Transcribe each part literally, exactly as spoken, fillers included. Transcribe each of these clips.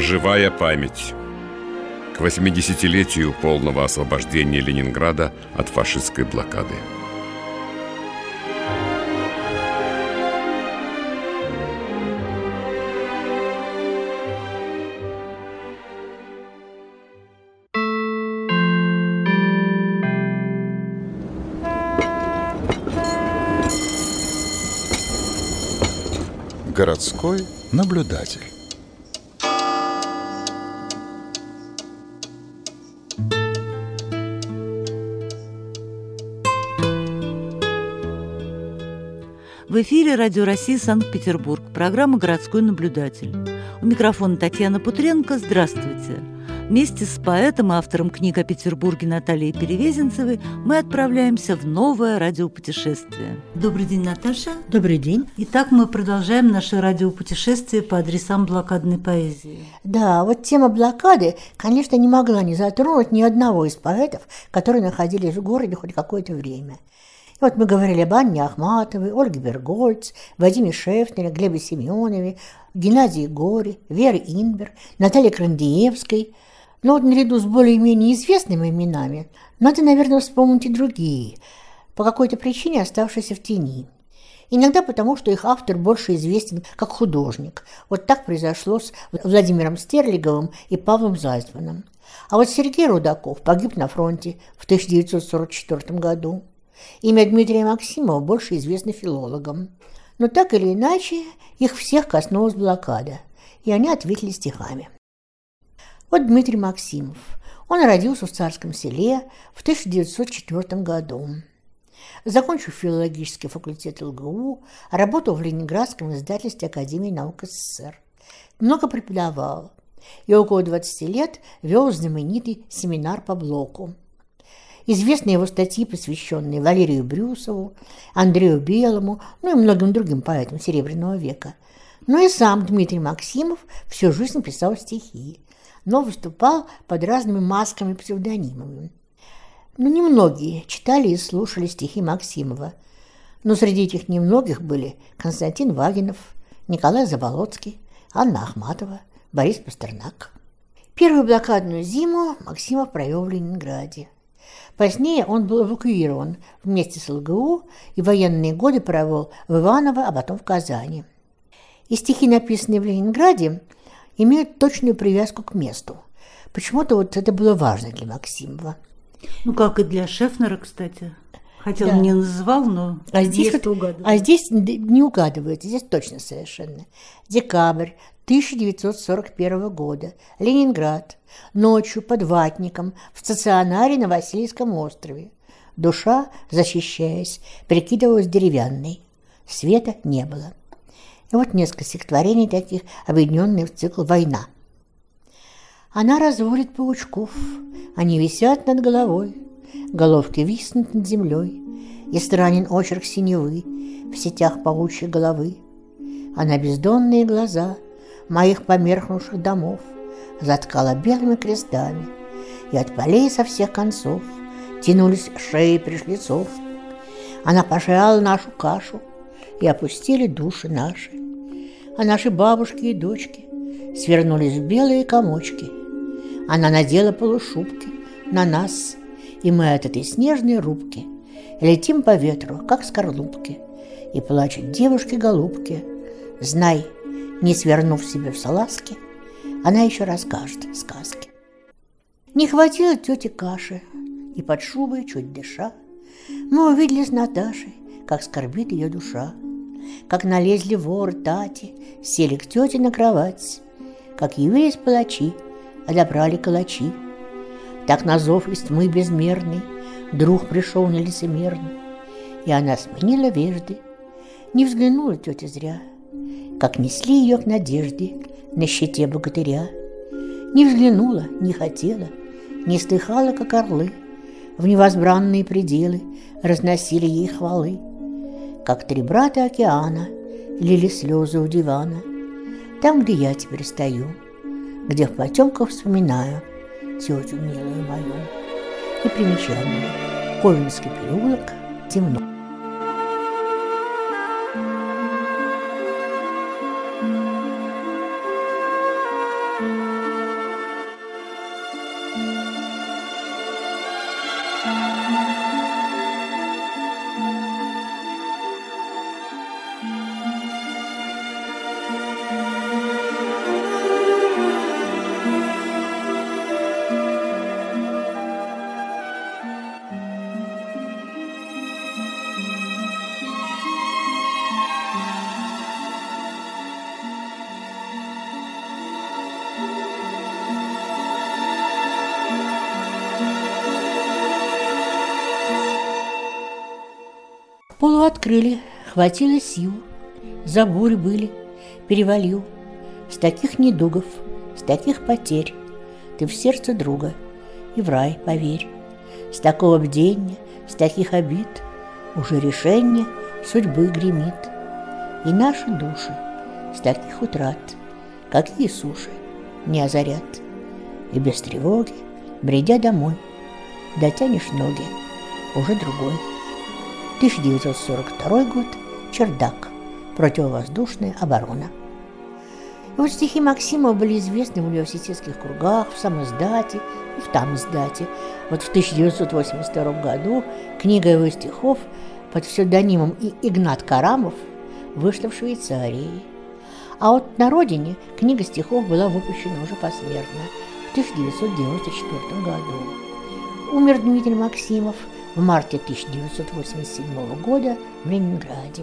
Живая память. К восьмидесятилетию полного освобождения Ленинграда от фашистской блокады. Городской наблюдатель. В эфире Радио России Санкт-Петербург. Программа «Городской наблюдатель». У микрофона Татьяна Путренко. Здравствуйте. Вместе с поэтом и автором книг о Петербурге Натальей Перевезенцевой мы отправляемся в новое радиопутешествие. Добрый день, Наташа. Добрый день. Итак, мы продолжаем наше радиопутешествие по адресам блокадной поэзии. Да, вот тема блокады, конечно, не могла не затронуть ни одного из поэтов, которые находились в городе хоть какое-то время. И вот мы говорили об Анне Ахматовой, Ольге Бергольц, Вадиме Шефнере, Глебе Семенове, Геннадии Горе, Вере Инбер, Наталье Крандиевской. Но вот наряду с более-менее известными именами надо, наверное, вспомнить и другие, по какой-то причине оставшиеся в тени. Иногда потому, что их автор больше известен как художник. Вот так произошло с Владимиром Стерлиговым и Павлом Зальцманом. А вот Сергей Рудаков погиб на фронте в тысяча девятьсот сорок четвёртом году. Имя Дмитрия Максимова больше известно филологам. Но так или иначе, их всех коснулась блокада, и они ответили стихами. Вот Дмитрий Максимов. Он родился в Царском Селе в тысяча девятьсот четвёртом году. Закончив филологический факультет ЛГУ, работал в Ленинградском издательстве Академии наук СССР. Много преподавал и около двадцати лет вел знаменитый семинар по Блоку. Известны его статьи, посвященные Валерию Брюсову, Андрею Белому, ну и многим другим поэтам Серебряного века. Но и сам Дмитрий Максимов всю жизнь писал стихи, но выступал под разными масками и псевдонимами. Но немногие читали и слушали стихи Максимова. Но среди этих немногих были Константин Вагинов, Николай Заболоцкий, Анна Ахматова, Борис Пастернак. Первую блокадную зиму Максимов провел в Ленинграде. Позднее он был эвакуирован вместе с ЛГУ и военные годы провел в Иваново, а потом в Казани. И стихи, написанные в Ленинграде, имеют точную привязку к месту. Почему-то вот это было важно для Максимова. Ну, как и для Шефнера, кстати. Хотя да. он не называл, но а здесь, вот, а здесь не угадывается, здесь точно совершенно. Декабрь тысяча девятьсот сорок первого года. Ленинград. Ночью под ватником в стационаре на Васильевском острове. Душа, защищаясь, прикидывалась деревянной. Света не было. И вот несколько стихотворений таких, объединенных в цикл «Война». Она разводит паучков, они висят над головой, головки виснут над землей, и странен очерк синевы в сетях паучьей головы. Она бездонные глаза моих померкнувших домов заткала белыми крестами, и от полей со всех концов тянулись шеи пришлецов. Она пожрала нашу кашу, и опустили души наши, а наши бабушки и дочки свернулись в белые комочки. Она надела полушубки на нас, и мы от этой снежной рубки летим по ветру, как скорлупки, и плачут девушки-голубки. Знай, не свернув себе в салазки, она еще расскажет сказки. Не хватило тете каши, и под шубой, чуть дыша, мы увидели с Наташей, как скорбит ее душа, как налезли воры Тати, сели к тете на кровать, как явились палачи, одобрали калачи. Так на зов из тьмы безмерный друг пришел нелицемерный, и она сменила вежды. Не взглянула тетя зря, как несли ее к надежде на щите богатыря. Не взглянула, не хотела, не слыхала, как орлы в невозбранные пределы разносили ей хвалы. Как три брата океана лили слезы у дивана, там, где я теперь стою, где в потемках вспоминаю тетю милую мою. И примечание. Ковенский переулок, темно. Полуоткрыли, хватило сил, за бурь были, перевалил. С таких недугов, с таких потерь ты в сердце друга и в рай поверь. С такого бдения, с таких обид уже решение судьбы гремит. И наши души с таких утрат какие суши не озарят. И без тревоги, бредя домой, дотянешь ноги, уже другой. тысяча девятьсот сорок второй год, Чердак, противовоздушная оборона. И вот стихи Максимова были известны в университетских кругах, в самиздате и в тамиздате. Вот в тысяча девятьсот восемьдесят втором году книга его стихов под псевдонимом Игнат Карамов вышла в Швейцарии. А вот на родине книга стихов была выпущена уже посмертно в тысяча девятьсот девяносто четвёртом году. Умер Дмитрий Максимов в марте тысяча девятьсот восемьдесят седьмого года в Ленинграде.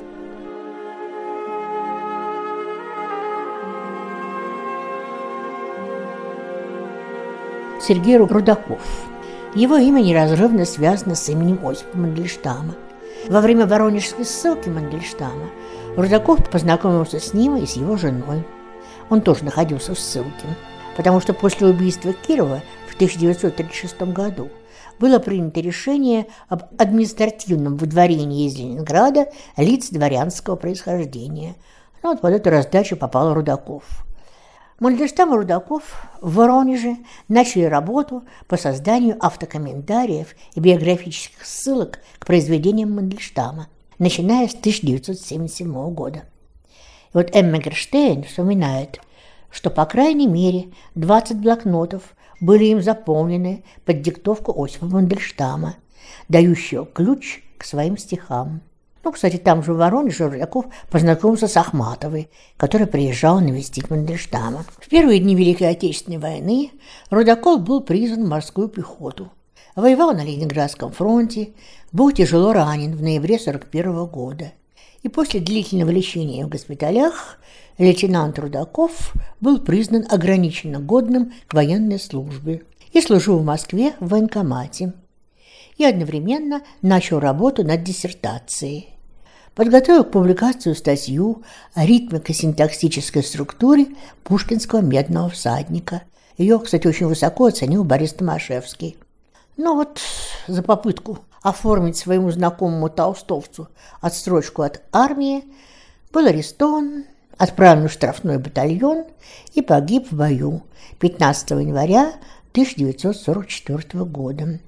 Сергей Рудаков. Его имя неразрывно связано с именем Осипа Мандельштама. Во время воронежской ссылки Мандельштама Рудаков познакомился с ним и с его женой. Он тоже находился в ссылке, потому что после убийства Кирова в тысяча девятьсот тридцать шестом году было принято решение об административном выдворении из Ленинграда лиц дворянского происхождения. Ну, вот под эту раздачу попал Рудаков. Мандельштам и Рудаков в Воронеже начали работу по созданию автокомментариев и биографических ссылок к произведениям Мандельштама, начиная с тысяча девятьсот семьдесят седьмого года. И вот Эмма Герштейн вспоминает, что по крайней мере двадцать блокнотов были им заполнены под диктовку Осипа Мандельштама, дающего ключ к своим стихам. Ну, кстати, там же в Воронеже Рудаков познакомился с Ахматовой, которая приезжала навестить Мандельштама. В первые дни Великой Отечественной войны Рудаков был призван в морскую пехоту. Воевал на Ленинградском фронте, был тяжело ранен в ноябре сорок первого года. И после длительного лечения в госпиталях лейтенант Рудаков был признан ограниченно годным к военной службе и служил в Москве в военкомате. И одновременно начал работу над диссертацией. Подготовил к публикации статью о ритмико-синтаксической структуре пушкинского «Медного всадника». Ее, кстати, очень высоко оценил Борис Томашевский. Но вот за попытку оформить своему знакомому толстовцу отсрочку от армии был арестован, отправлен в штрафной батальон и погиб в бою пятнадцатого января тысяча девятьсот сорок четвёртого года.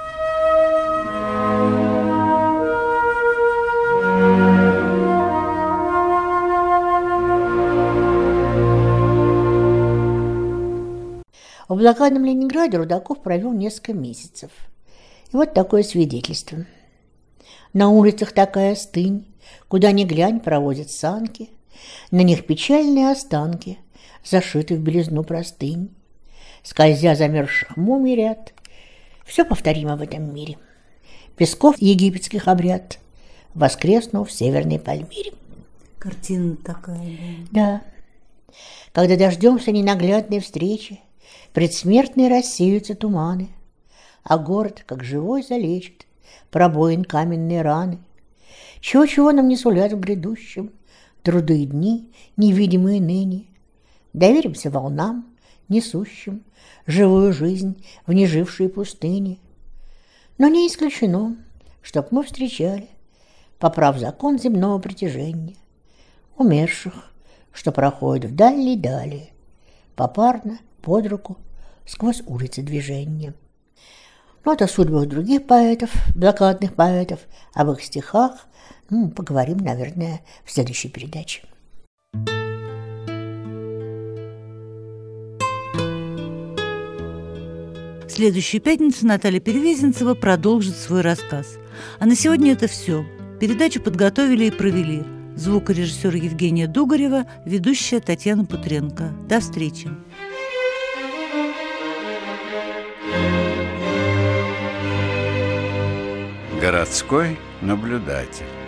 В блокадном Ленинграде Рудаков провел несколько месяцев. И вот такое свидетельство. На улицах такая стынь, куда ни глянь, проводят санки, на них печальные останки, зашиты в белизну простынь. Скользя замерзших мумий ряд, все повторимо в этом мире. Песков египетских обряд воскреснул в Северной Пальмире. Картина такая, да. Да. Когда дождемся ненаглядной встречи, предсмертные рассеются туманы, а город, как живой, залечит пробоин каменные раны. Чего-чего нам не сулят в грядущем труды и дни, невидимые ныне. Доверимся волнам, несущим живую жизнь в нежившей пустыне. Но не исключено, чтоб мы встречали, поправ закон земного притяжения, умерших, что проходят в дальней дали, попарно, под руку, сквозь улицы движения. Ну, вот о судьбах других поэтов, блокадных поэтов, об их стихах, ну, поговорим, наверное, в следующей передаче. В следующую пятницу Наталья Перевезенцева продолжит свой рассказ. А на сегодня это все. Передачу подготовили и провели звукорежиссер Евгения Дугарева, ведущая Татьяна Путренко. До встречи. Городской наблюдатель.